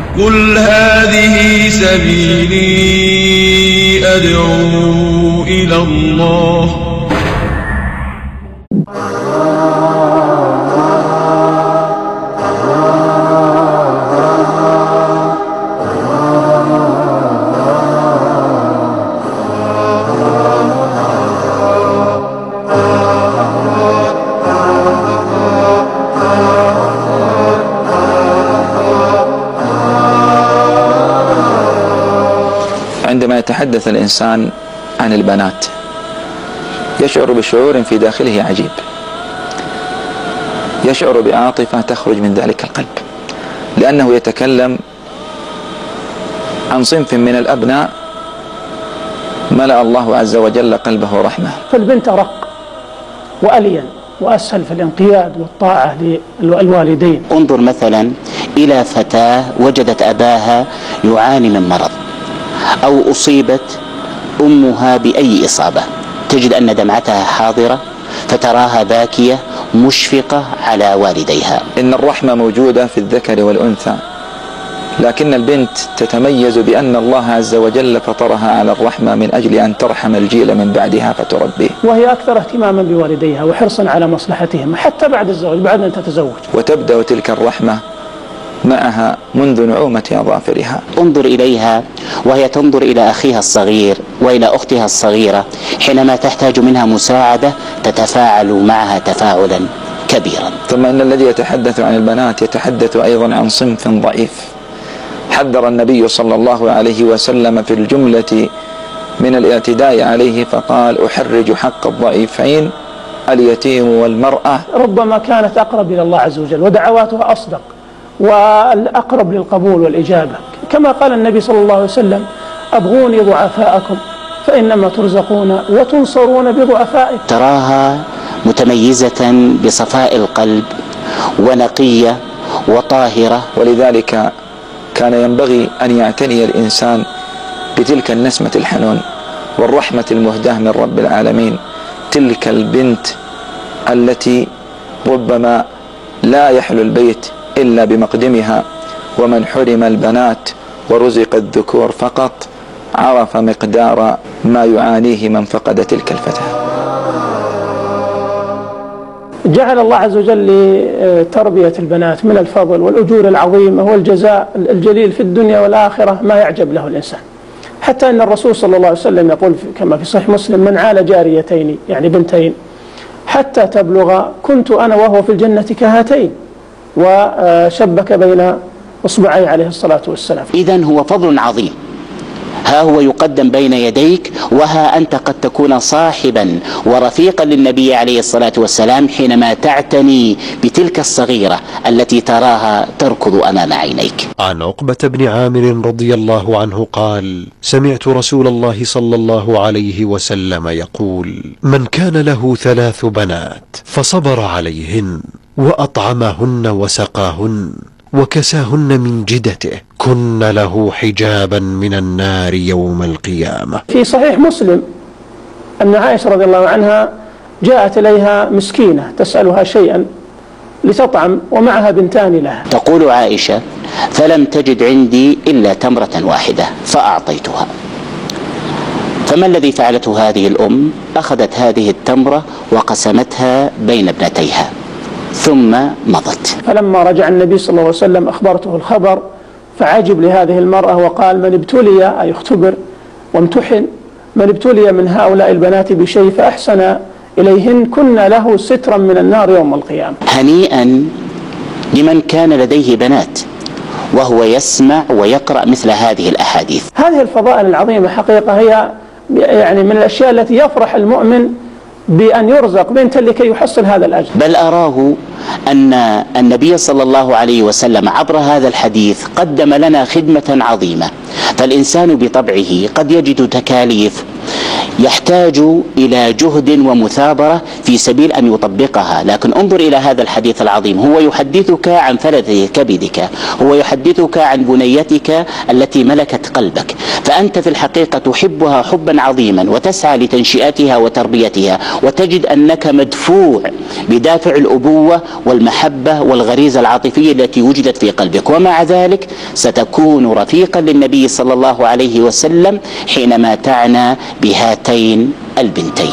قل هذه سبيلي أدعو إلى الله. عندما يتحدث الإنسان عن البنات يشعر بشعور في داخله عجيب، يشعر بعاطفة تخرج من ذلك القلب، لأنه يتكلم عن صنف من الأبناء ملأ الله عز وجل قلبه رحمة. فالبنت أرق وألين وأسهل في الانقياد والطاعة للوالدين. انظر مثلا إلى فتاة وجدت أباها يعاني من مرض أو أصيبت أمها بأي إصابة، تجد أن دمعتها حاضرة فتراها باكية مشفقة على والديها. إن الرحمة موجودة في الذكر والأنثى، لكن البنت تتميز بأن الله عز وجل فطرها على الرحمة من أجل أن ترحم الجيل من بعدها فتربيه، وهي أكثر اهتماما بوالديها وحرصا على مصلحتهم حتى بعد الزواج، بعد أن تتزوج. وتبدأ تلك الرحمة معها منذ نعومة أظافرها. انظر إليها وهي تنظر إلى أخيها الصغير وإلى أختها الصغيرة، حينما تحتاج منها مساعدة تتفاعل معها تفاعلا كبيرا. ثم إن الذي يتحدث عن البنات يتحدث أيضا عن صنف ضعيف. حذر النبي صلى الله عليه وسلم في الجملة من الاعتداء عليه فقال: أحرج حق الضعيفين اليتيم والمرأة. ربما كانت أقرب إلى الله عز وجل ودعواتها أصدق والأقرب للقبول والإجابة، كما قال النبي صلى الله عليه وسلم: أبغوني ضعفاءكم فإنما ترزقون وتنصرون بضعفائكم. تراها متميزة بصفاء القلب ونقية وطاهرة، ولذلك كان ينبغي أن يعتني الإنسان بتلك النسمة الحنون والرحمة المهداة من رب العالمين، تلك البنت التي ربما لا يحلو البيت إلا بمقدمها، ومن حرم البنات ورزق الذكور فقط عرف مقدار ما يعانيه من فقد تلك الفتاة. جعل الله عز وجل لتربية البنات من الفضل والأجور العظيمة والجزاء الجليل في الدنيا والآخرة ما يعجب له الإنسان، حتى أن الرسول صلى الله عليه وسلم يقول كما في صحيح مسلم: من عال جاريتين يعني بنتين حتى تبلغ كنت أنا وهو في الجنة كهاتين، وشبك بين إصبعي عليه الصلاة والسلام. إذن هو فضل عظيم، ها هو يقدم بين يديك، وها أنت قد تكون صاحبا ورفيقا للنبي عليه الصلاة والسلام حينما تعتني بتلك الصغيرة التي تراها تركض أمام عينيك. عن عقبة بن عامر رضي الله عنه قال: سمعت رسول الله صلى الله عليه وسلم يقول: من كان له 3 بنات فصبر عليهن وأطعمهن وسقاهن وكساهن من جدته كن له حجابا من النار يوم القيامة. في صحيح مسلم أن عائشة رضي الله عنها جاءت إليها مسكينة تسألها شيئا لتطعم ومعها بنتان لها، تقول عائشة: فلم تجد عندي إلا تمرة واحدة فأعطيتها. فما الذي فعلته هذه الأم؟ أخذت هذه التمرة وقسمتها بين ابنتيها ثم مضت. فلما رجع النبي صلى الله عليه وسلم أخبرته الخبر فعجب لهذه المرأة وقال: من ابتلي أي اختبر وامتحن من ابتلي من هؤلاء البنات بشيء فأحسن إليهن كن له سترا من النار يوم القيامة. هنيئا لمن كان لديه بنات وهو يسمع ويقرأ مثل هذه الأحاديث. هذه الفضائل العظيمة حقيقة هي يعني من الأشياء التي يفرح المؤمن بأن يرزق بنتا لكي يحصل هذا الأجر. بل أراه أن النبي صلى الله عليه وسلم عبر هذا الحديث قدم لنا خدمة عظيمة. فالإنسان بطبعه قد يجد تكاليف يحتاج إلى جهد ومثابرة في سبيل أن يطبقها، لكن انظر إلى هذا الحديث العظيم، هو يحدثك عن فلذ كبدك، هو يحدثك عن بنيتك التي ملكت قلبك، فأنت في الحقيقة تحبها حبا عظيما وتسعى لتنشئتها وتربيتها، وتجد أنك مدفوع بدافع الأبوة والمحبة والغريزة العاطفية التي وجدت في قلبك، ومع ذلك ستكون رفيقا للنبي صلى الله عليه وسلم حينما تعنى بهاتين البنتين.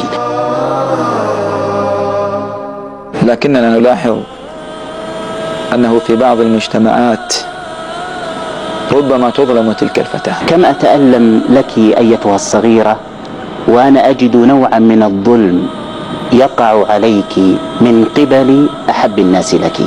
لكننا نلاحظ أنه في بعض المجتمعات ربما تظلم تلك الفتاة. كم أتألم لك أيتها الصغيرة وأنا أجد نوعا من الظلم يقع عليك من قبل أحب الناس لك.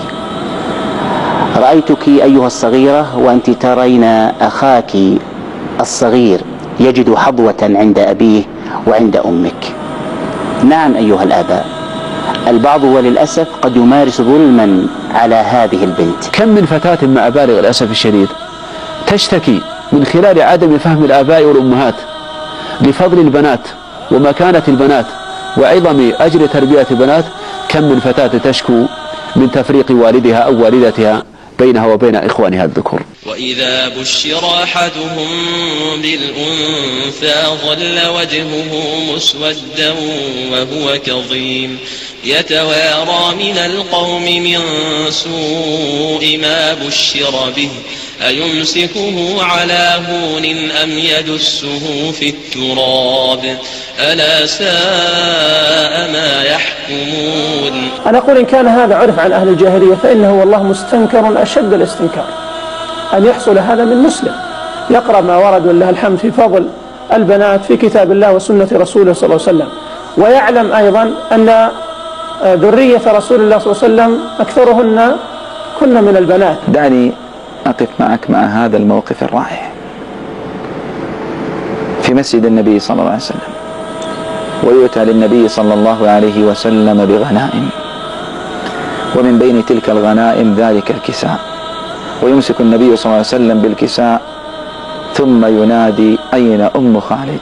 رأيتك أيها الصغيرة وأنت ترين أخاك الصغير يجد حظوة عند أبيه وعند أمك. نعم أيها الآباء، البعض وللأسف قد يمارس ظلما على هذه البنت. كم من فتاة مع بالغ الأسف الشديد تشتكي من خلال عدم فهم الآباء والأمهات لفضل البنات ومكانة البنات وعظم أجر تربية البنات. كم من فتاة تشكو من تفريق والدها أو والدتها بينها وبين إخوانها الذكور. وإذا بشر أحدهم بالأنثى ظل وجهه مسودا وهو كظيم يتوارى من القوم من سوء ما بشر به أيمسكه على هون أم يدسه في التراب ألا ساء ما يحكمون. أنا أقول إن كان هذا عرف عن أهل الجاهلية فإنه والله مستنكر أشد الاستنكار أن يحصل هذا من مسلم يقرأ ما ورد ولله الحمد في فضل البنات في كتاب الله وسنة رسوله صلى الله عليه وسلم، ويعلم أيضا أن ذرية رسول الله صلى الله عليه وسلم أكثرهن كن من البنات. دعني أقف معك مع هذا الموقف الرائع في مسجد النبي صلى الله عليه وسلم، ويؤتى للنبي صلى الله عليه وسلم بغنائم، ومن بين تلك الغنائم ذلك الكساء، ويمسك النبي صلى الله عليه وسلم بالكساء ثم ينادي أين أم خالد؟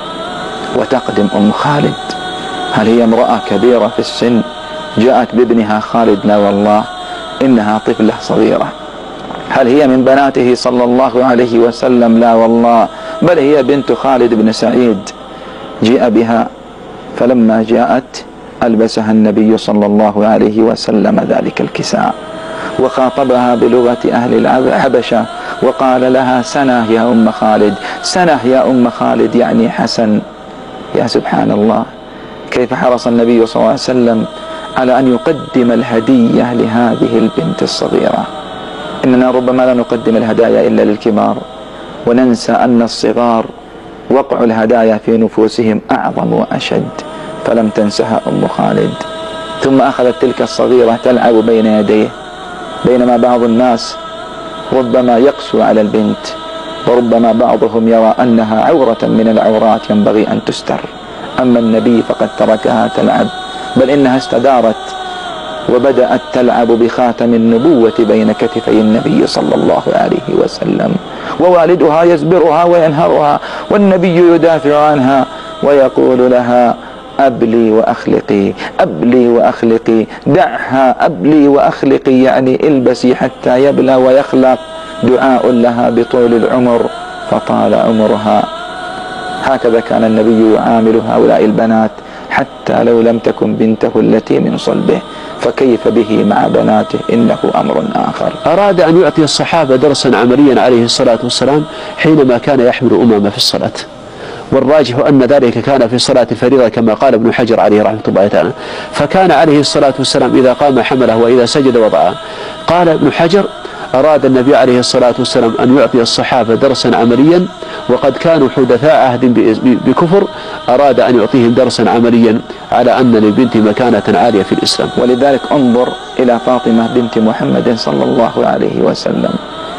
وتقدم أم خالد. هل هي امرأة كبيرة في السن جاءت بابنها خالد؟ لا والله، إنها طفلة صغيرة. هل هي من بناته صلى الله عليه وسلم؟ لا والله، بل هي بنت خالد بن سعيد. جاء بها، فلما جاءت ألبسها النبي صلى الله عليه وسلم ذلك الكساء، وخاطبها بلغة أهل الحبشة وقال لها سنة يا أم خالد، سنة يا أم خالد، يعني حسن. يا سبحان الله، كيف حرص النبي صلى الله عليه وسلم على أن يقدم الهدية لهذه البنت الصغيرة. إننا ربما لا نقدم الهدايا إلا للكبار، وننسى أن الصغار وقع الهدايا في نفوسهم أعظم وأشد. فلم تنسها أم خالد، ثم أخذت تلك الصغيرة تلعب بين يديه، بينما بعض الناس ربما يقسو على البنت، وربما بعضهم يرى أنها عورة من العورات ينبغي أن تستر. أما النبي فقد تركها تلعب، بل إنها استدارت وبدأت تلعب بخاتم النبوة بين كتفي النبي صلى الله عليه وسلم، ووالدها يزبرها وينهرها، والنبي يدافع عنها ويقول لها أبلي وأخلقي، أبلي وأخلقي، دعها أبلي وأخلقي، يعني البسي حتى يبلى ويخلق. دعاء لها بطول العمر فطال عمرها. هكذا كان النبي يعامل هؤلاء البنات حتى لو لم تكن بنته التي من صلبه، فكيف به مع بناته؟ إنه أمر آخر. أراد أن يعطي الصحابة درسا عمليا عليه الصلاة والسلام حينما كان يحمل أمامة في الصلاة، والراجح أن ذلك كان في صلاة الفريضة كما قال ابن حجر عليه رحمة الله تعالى. فكان عليه الصلاة والسلام إذا قام حمله وإذا سجد وضعه. قال ابن حجر أراد النبي عليه الصلاة والسلام أن يعطي الصحابة درسا عمليا، وقد كانوا حدثاء عهد بكفر، أراد أن يعطيهم درسا عمليا على أن للبنت مكانة عالية في الإسلام. ولذلك انظر إلى فاطمة بنت محمد صلى الله عليه وسلم،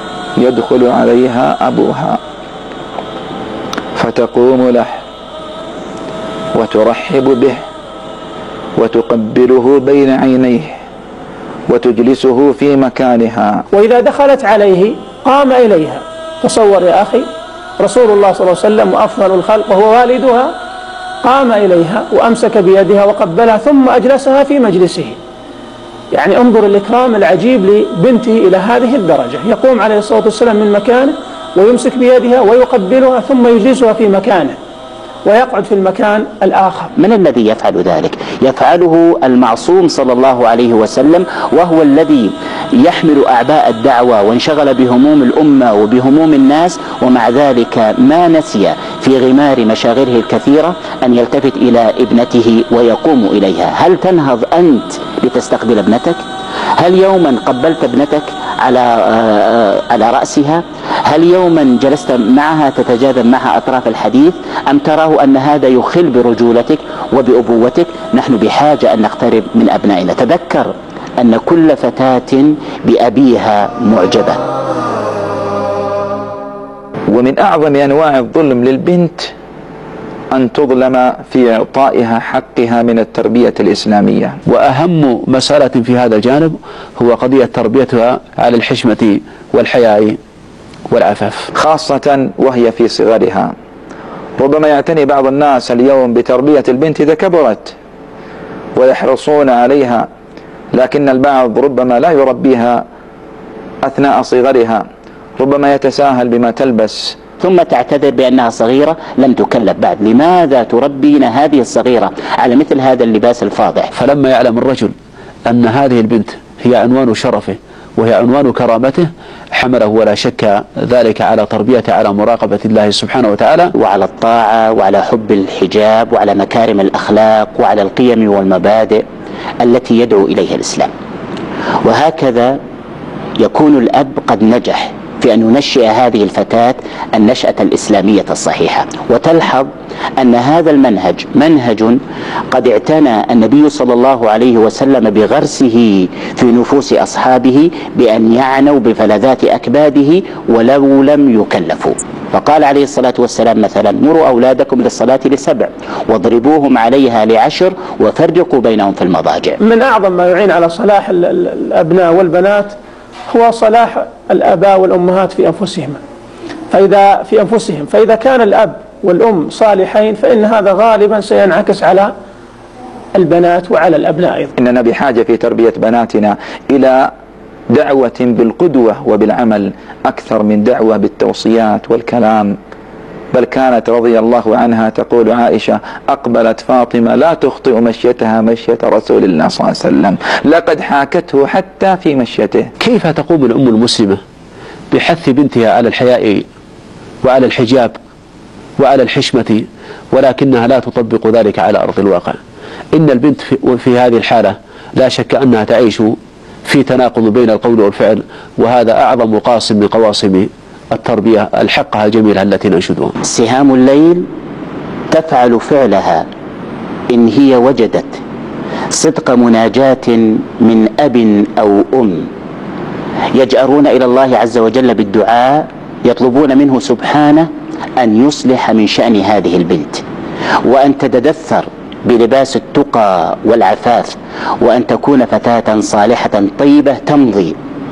يدخل عليها أبوها فتقوم له وترحب به وتقبله بين عينيه وتجلسه في مكانها، وإذا دخلت عليه قام إليها. تصور يا أخي، رسول الله صلى الله عليه وسلم وأفضل الخلق وهو والدها قام إليها وأمسك بيدها وقبلها ثم أجلسها في مجلسه. يعني انظر الإكرام العجيب لبنته إلى هذه الدرجة، يقوم عليه الصلاة والسلام من مكانه ويمسك بيدها ويقبلها ثم يجلسها في مكانه ويقعد في المكان الآخر. من الذي يفعل ذلك؟ يفعله المعصوم صلى الله عليه وسلم، وهو الذي يحمل أعباء الدعوة وانشغل بهموم الأمة وبهموم الناس، ومع ذلك ما نسي في غمار مشاغله الكثيرة أن يلتفت إلى ابنته ويقوم إليها. هل تنهض أنت لتستقبل ابنتك؟ هل يوما قبلت ابنتك على رأسها؟ هل يوما جلست معها تتجاذب معها أطراف الحديث؟ أم تراه أن هذا يخل برجولتك وبأبوتك؟ نحن بحاجة أن نقترب من أبنائنا. تذكر أن كل فتاة بأبيها معجبة. ومن أعظم أنواع الظلم للبنت أن تظلم في إعطائها حقها من التربية الإسلامية. وأهم مسألة في هذا الجانب هو قضية تربيتها على الحشمة والحياء والعفاف، خاصة وهي في صغرها. ربما يعتني بعض الناس اليوم بتربية البنت إذا كبرت ويحرصون عليها، لكن البعض ربما لا يربيها أثناء صغرها، ربما يتساهل بما تلبس ثم تعتذر بأنها صغيرة لم تكلف بعد. لماذا تربين هذه الصغيرة على مثل هذا اللباس الفاضح؟ فلما يعلم الرجل أن هذه البنت هي عنوان شرفه وهي عنوان كرامته حمله ولا شك ذلك على تربيته على مراقبة الله سبحانه وتعالى، وعلى الطاعة وعلى حب الحجاب وعلى مكارم الأخلاق وعلى القيم والمبادئ التي يدعو إليها الإسلام. وهكذا يكون الأب قد نجح في أن ينشئ هذه الفتاة النشأة الإسلامية الصحيحة. وتلحظ أن هذا المنهج منهج قد اعتنى النبي صلى الله عليه وسلم بغرسه في نفوس أصحابه بأن يعنوا بفلذات أكباده ولو لم يكلفوا. فقال عليه الصلاة والسلام مثلا: مروا أولادكم للصلاة ل7 واضربوهم عليها ل10 وفرقوا بينهم في المضاجع. من أعظم ما يعين على صلاح الأبناء والبنات هو صلاح الآباء والأمهات في أنفسهم، فإذا كان الأب والأم صالحين فإن هذا غالبا سينعكس على البنات وعلى الأبناء أيضا. إننا بحاجة في تربية بناتنا إلى دعوة بالقدوة وبالعمل أكثر من دعوة بالتوصيات والكلام. بل كانت رضي الله عنها تقول عائشة: أقبلت فاطمة لا تخطئ مشيتها مشية رسول الله صلى الله عليه وسلم، لقد حاكته حتى في مشيته. كيف تقوم الأم المسلمة بحث بنتها على الحياء وعلى الحجاب وعلى الحشمة ولكنها لا تطبق ذلك على أرض الواقع؟ إن البنت في هذه الحالة لا شك أنها تعيش في تناقض بين القول والفعل، وهذا أعظم قاسم من قواسم التربية الحقة الجميلة التي ننشدها. سهام الليل تفعل فعلها إن هي وجدت صدق مناجاة من أب أو أم يجأرون إلى الله عز وجل بالدعاء، يطلبون منه سبحانه أن يصلح من شأن هذه البنت، وأن تتدثر بلباس التقى والعفاف، وأن تكون فتاة صالحة طيبة تمضي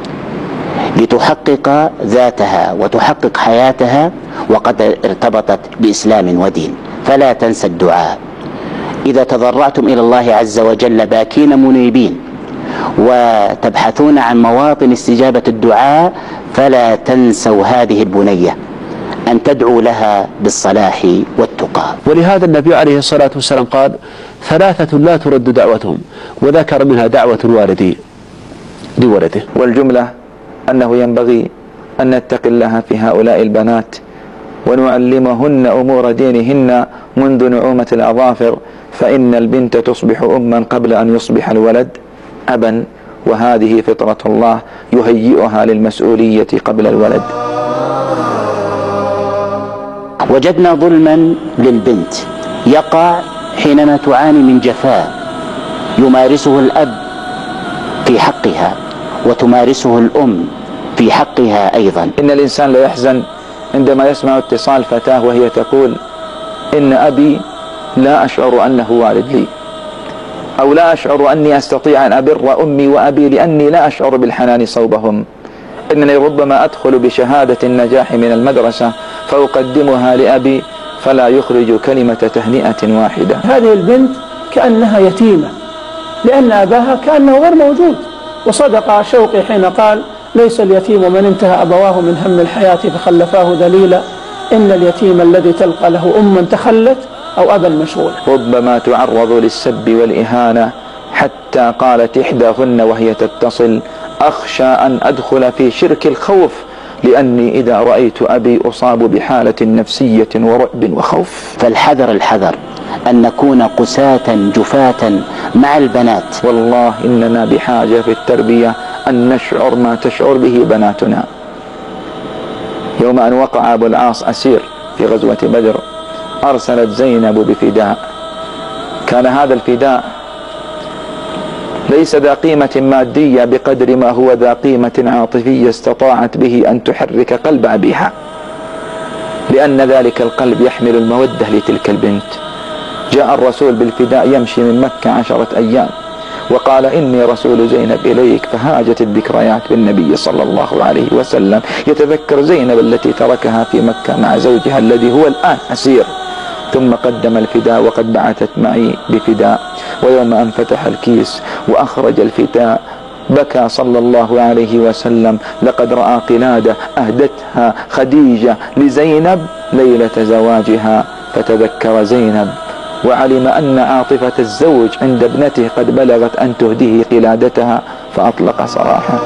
لتحقق ذاتها وتحقق حياتها وقد ارتبطت بإسلام ودين. فلا تنسى الدعاء. إذا تضرعتم إلى الله عز وجل باكين منيبين وتبحثون عن مواطن استجابة الدعاء، فلا تنسوا هذه البنية أن تدعوا لها بالصلاح والتقى. ولهذا النبي عليه الصلاة والسلام قال: 3 لا ترد دعوتهم، وذكر منها دعوة الوالد لولده. والجملة أنه ينبغي أن نتقي الله في هؤلاء البنات ونعلمهن أمور دينهن منذ نعومة الأظافر، فإن البنت تصبح أما قبل أن يصبح الولد أبا، وهذه فطرة الله يهيئها للمسؤولية قبل الولد. وجدنا ظلما للبنت يقع حينما تعاني من جفاء يمارسه الأب في حقها وتمارسه الأم في حقها أيضا. إن الإنسان لا يحزن عندما يسمع اتصال فتاة وهي تقول: إن أبي لا أشعر أنه والد لي، أو لا أشعر أني أستطيع أن أبر أمي وأبي لأني لا أشعر بالحنان صوبهم. إنني ربما أدخل بشهادة النجاح من المدرسة فأقدمها لأبي فلا يخرج كلمة تهنئة واحدة. هذه البنت كأنها يتيمة لأن أباها كأنه غير موجود. وصدق شوقي حين قال: ليس اليتيم من انتهى أبواه من هم الحياة فخلفاه ذليلا، إن اليتيم الذي تلقى له أما تخلت أو أبا مشغولا. ربما تعرض للسب والإهانة حتى قالت إحداهن وهي تتصل: أخشى أن أدخل في شرك الخوف، لأني إذا رأيت أبي أصاب بحالة نفسية ورعب وخوف. فالحذر الحذر أن نكون قساة جفاة مع البنات. والله إننا بحاجة في التربية أن نشعر ما تشعر به بناتنا. يوم أن وقع أبو العاص أسير في غزوة بدر، أرسلت زينب بفداء. كان هذا الفداء ليس ذا قيمة مادية بقدر ما هو ذا قيمة عاطفية استطاعت به أن تحرك قلب أبيها، لأن ذلك القلب يحمل المودة لتلك البنت. جاء الرسول بالفداء يمشي من مكة 10 أيام وقال: إني رسول زينب إليك. فهاجت الذكريات بالنبي صلى الله عليه وسلم، يتذكر زينب التي تركها في مكة مع زوجها الذي هو الآن أسير، ثم قدم الفداء وقد بعثت معي بفداء. ويوم أن فتح الكيس وأخرج الفداء بكى صلى الله عليه وسلم: لقد رأى قلادة أهدتها خديجة لزينب ليلة زواجها. فتذكر زينب وعلم أن عاطفة الزوج عند ابنته قد بلغت أن تهديه قلادتها، فأطلق سراحه.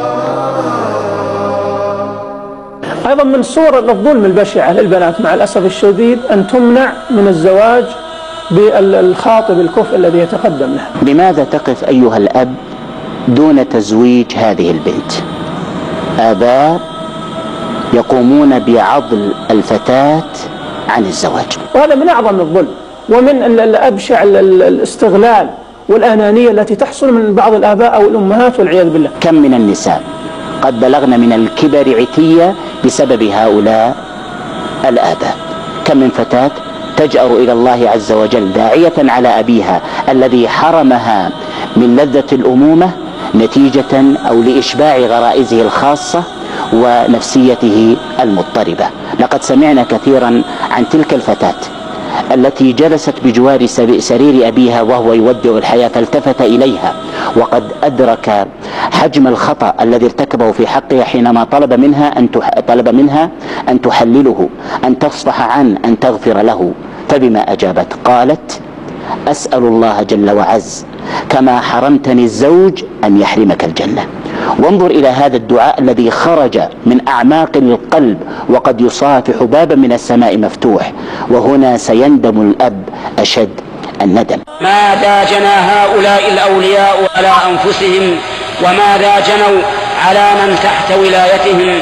أيضا من صور الظلم البشعة للبنات مع الأسف الشديد أن تمنع من الزواج بالخاطب الكفء الذي يتقدم له. لماذا تقف أيها الأب دون تزويج هذه البنت؟ آباء يقومون بعضل الفتاة عن الزواج، وهذا من أعظم الظلم ومن الأبشع الاستغلال والأنانية التي تحصل من بعض الآباء أو الأمهات والعياذ بالله. كم من النساء قد بلغن من الكبر عتية بسبب هؤلاء الآباء. كم من فتاة تجأر إلى الله عز وجل داعية على أبيها الذي حرمها من لذة الأمومة نتيجة أو لإشباع غرائزه الخاصة ونفسيته المضطربة. لقد سمعنا كثيرا عن تلك الفتاة التي جلست بجوار سرير أبيها وهو يودع الحياة فالتفت إليها وقد أدرك حجم الخطأ الذي ارتكبه في حقها حينما طلب منها أن تحلله، أن تصفح عنه، أن تغفر له. فبما أجابت؟ قالت: أسأل الله جل وعز كما حرمتني الزوج أن يحرمك الجنة. وانظر إلى هذا الدعاء الذي خرج من أعماق القلب وقد يصافح بابا من السماء مفتوح. وهنا سيندم الأب أشد الندم. ماذا جنى هؤلاء الأولياء على أنفسهم وماذا جنوا على من تحت ولايتهم؟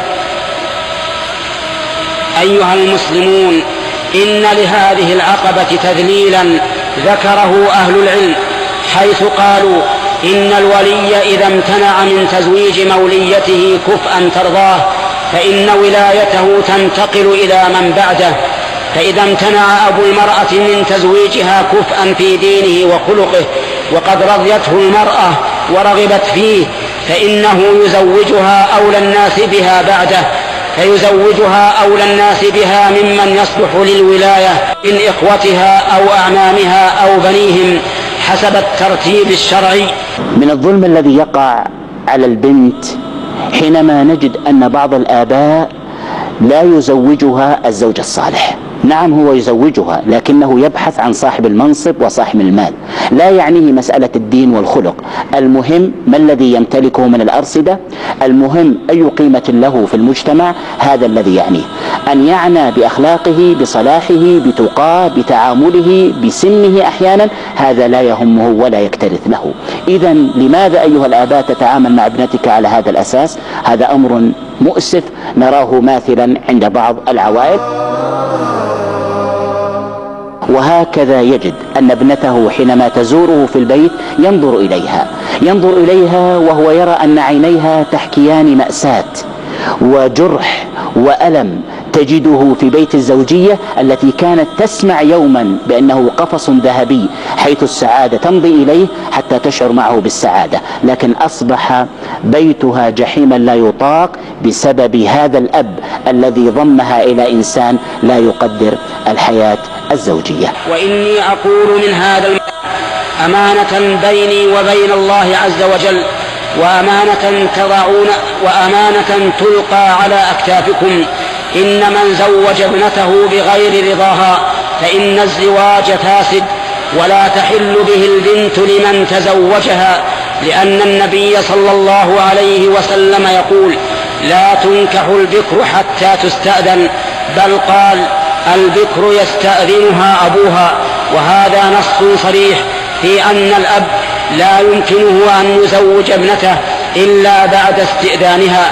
أيها المسلمون، إن لهذه العقبة تذليلا ذكره أهل العلم، حيث قالوا إن الولي إذا امتنع من تزويج موليته كفءا ترضاه فإن ولايته تنتقل إلى من بعده. فإذا امتنع أبو المرأة من تزويجها كفءا في دينه وخلقه وقد رضيته المرأة ورغبت فيه فإنه يزوجها أولى الناس بها بعده، فيزوجها أولى الناس بها ممن يصلح للولاية من إخوتها أو أعمامها أو بنيهم حسب الترتيب الشرعي. من الظلم الذي يقع على البنت حينما نجد أن بعض الآباء لا يزوجها الزوج الصالح. نعم هو يزوجها لكنه يبحث عن صاحب المنصب وصاحب المال، لا يعنيه مسألة الدين والخلق. المهم ما الذي يمتلكه من الأرصدة، المهم أي قيمة له في المجتمع، هذا الذي يعنيه. أن يعنى بأخلاقه، بصلاحه، بتقاه، بتعامله، بسنه أحيانا، هذا لا يهمه ولا يكترث له. إذا لماذا أيها الآباء تتعامل مع ابنتك على هذا الأساس؟ هذا أمر مؤسف نراه ماثلا عند بعض العوائل. وهكذا يجد أن ابنته حينما تزوره في البيت ينظر إليها وهو يرى أن عينيها تحكيان مأساة وجرح وألم تجده في بيت الزوجية التي كانت تسمع يوما بأنه قفص ذهبي حيث السعادة تمضي إليه حتى تشعر معه بالسعادة، لكن أصبح بيتها جحيما لا يطاق بسبب هذا الأب الذي ضمها إلى إنسان لا يقدر الحياة الزوجية. وإني أقول من هذا أمانة بيني وبين الله عز وجل وأمانة تلقى على أكتافكم. إن من زوج ابنته بغير رضاها فإن الزواج فاسد، ولا تحل به البنت لمن تزوجها، لأن النبي صلى الله عليه وسلم يقول: لا تنكح البكر حتى تستأذن، بل قال: البكر يستأذنها أبوها. وهذا نص صريح في أن الأب لا يمكنه أن يزوج ابنته إلا بعد استئذانها.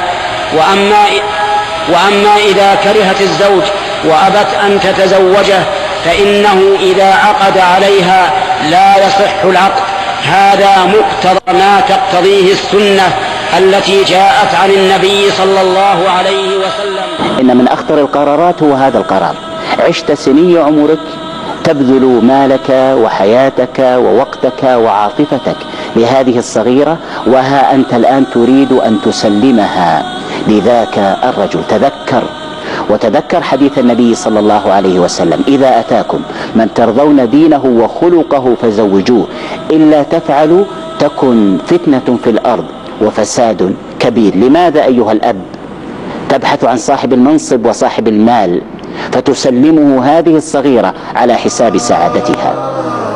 وأما إذا كرهت الزوج وأبت أن تتزوجه فإنه إذا عقد عليها لا يصح العقد. هذا مقتضى ما تقتضيه السنة التي جاءت عن النبي صلى الله عليه وسلم. إن من أخطر القرارات هو هذا القرار. عشت سني عمرك تبذل مالك وحياتك ووقتك وعاطفتك لهذه الصغيرة، وها أنت الآن تريد أن تسلمها لذاك الرجل. وتذكر حديث النبي صلى الله عليه وسلم: إذا أتاكم من ترضون دينه وخلقه فزوجوه، إلا تفعلوا تكن فتنة في الأرض وفساد كبير. لماذا أيها الأب تبحث عن صاحب المنصب وصاحب المال فتسلمه هذه الصغيرة على حساب سعادتها؟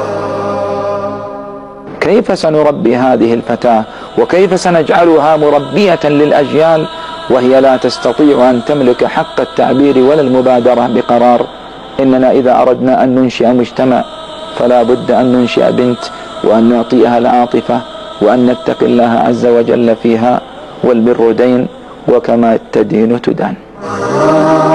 كيف سنربي هذه الفتاة وكيف سنجعلها مربية للأجيال وهي لا تستطيع أن تملك حق التعبير ولا المبادرة بقرار؟ إننا إذا أردنا أن ننشئ مجتمع فلا بد أن ننشئ بنت، وأن نعطيها العاطفة، وأن نتقي الله عز وجل فيها. والبر دين، وكما تدين تدان.